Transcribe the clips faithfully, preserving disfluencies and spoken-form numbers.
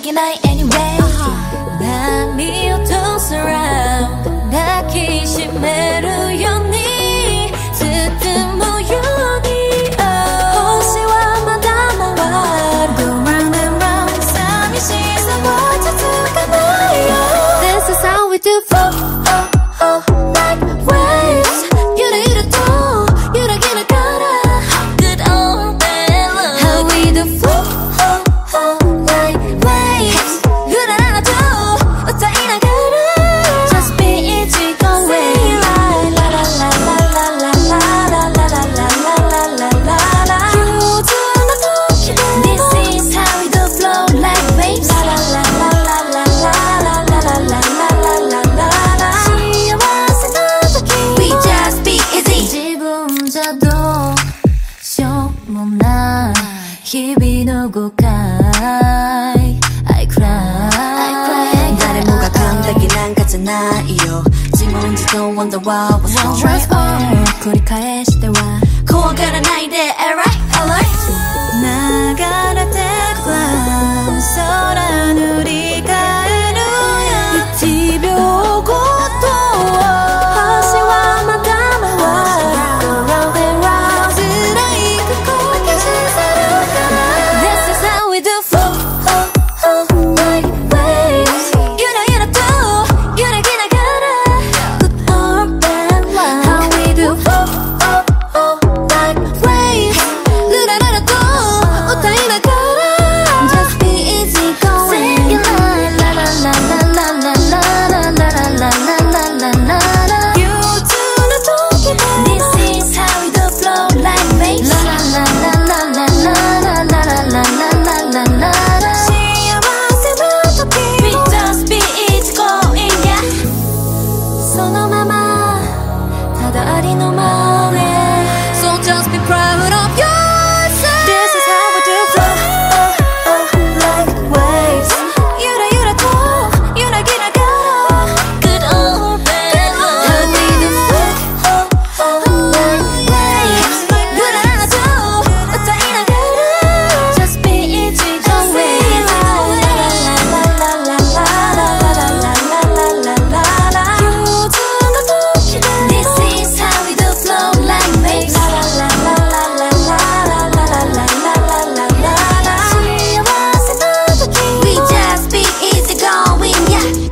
けない anyway 波を通す around 抱きしめるように包むように、oh、星はまだ回る Go round and round 寂しさは続かないよ This is how we do flow oh, oh, like waves ゆらゆらと揺らぎながら Good old bad love How we do flow oh, oh, like waves ふららと歌いながら Just be easy going La la la la la la la la la la la la la la 憂鬱な時で This is how we do flow like waves La la la la la la la la la la la la la la 幸せな時 We just be easy 自分じゃどうしようもない日々の誤解 I cry 誰もが完璧なんかじゃないよ自問自答 Wonder what was wrong 繰り返しては怖がらないで Alright alright 流れてく空塗り替えるやいちびょうごと星はまだ回る Go round and round 辛い過去は消し去るから This is how we do flow oh, oh, like waves ゆらゆらと揺らぎながら Good or bad love How we do flow oh, oh, like waves ルラララと歌いながら Just be easy going Sing it like La la la la la la la la la la la la la la 憂鬱な時で This is how we do flow like waves La la la la la la la la la la la la la la 幸せな時 We just be easy going yeah そのままただありのままで So just be proud of yourself This is how we do flow oh, oh, like waves ゆらゆらと揺らぎながら Good or bad love How we do flow oh, oh, like waves ふららと歌いながら Just be easy going La la la la la la la la la la la la la 憂鬱な時で This is how we do flow like waves La la la la la la la la la la la la la la 幸せな時 We just be easy going yeah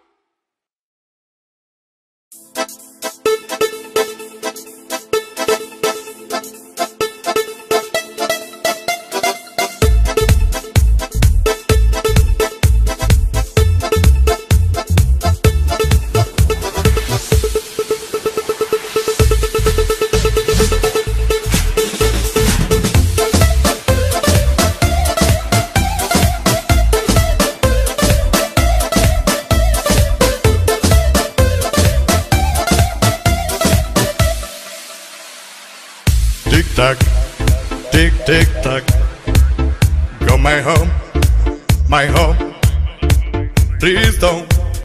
Tick tock, tick tick tock. Go my home, my home. Please don't